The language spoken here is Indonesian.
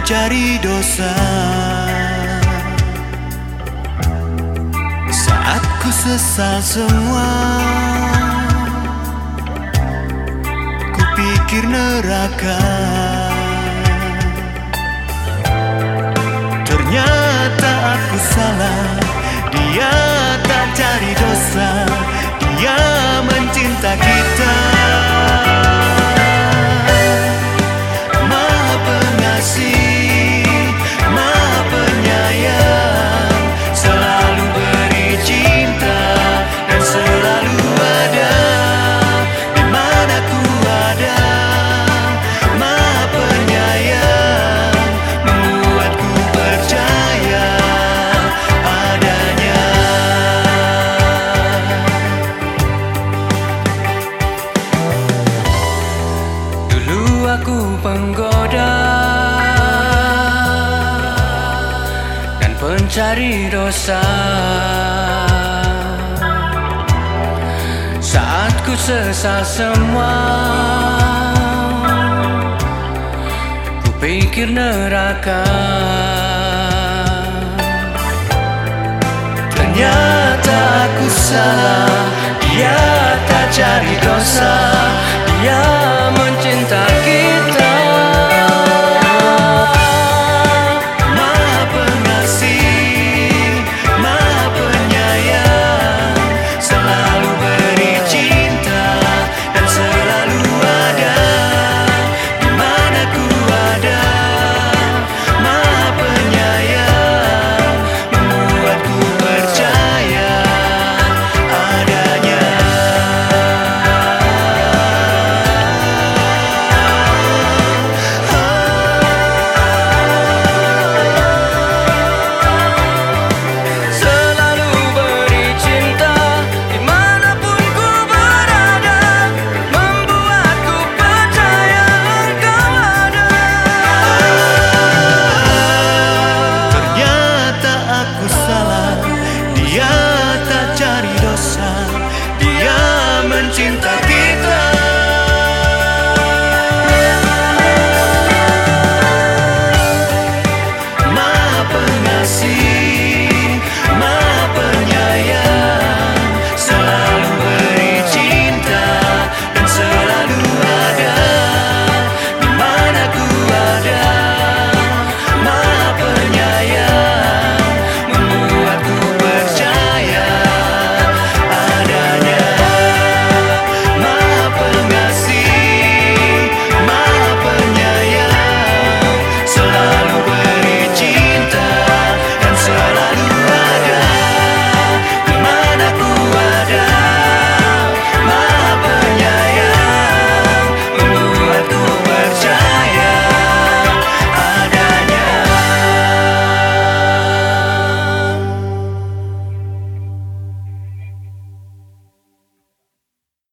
cari dosa. Saat ku sesal semua, ku pikir neraka. Ternyata aku salah, dia tak cari dosa, dia mencinta kita. Maha pengasih, maha penyayang, selalu beri cinta dan selalu ada di mana ku ada. Maha penyayang, membuatku percaya padanya. Dulu aku penggoda dan pencari dosa. Saat ku sesal semua, ku pikir neraka. Ternyata aku salah, dia tak cari dosa, dia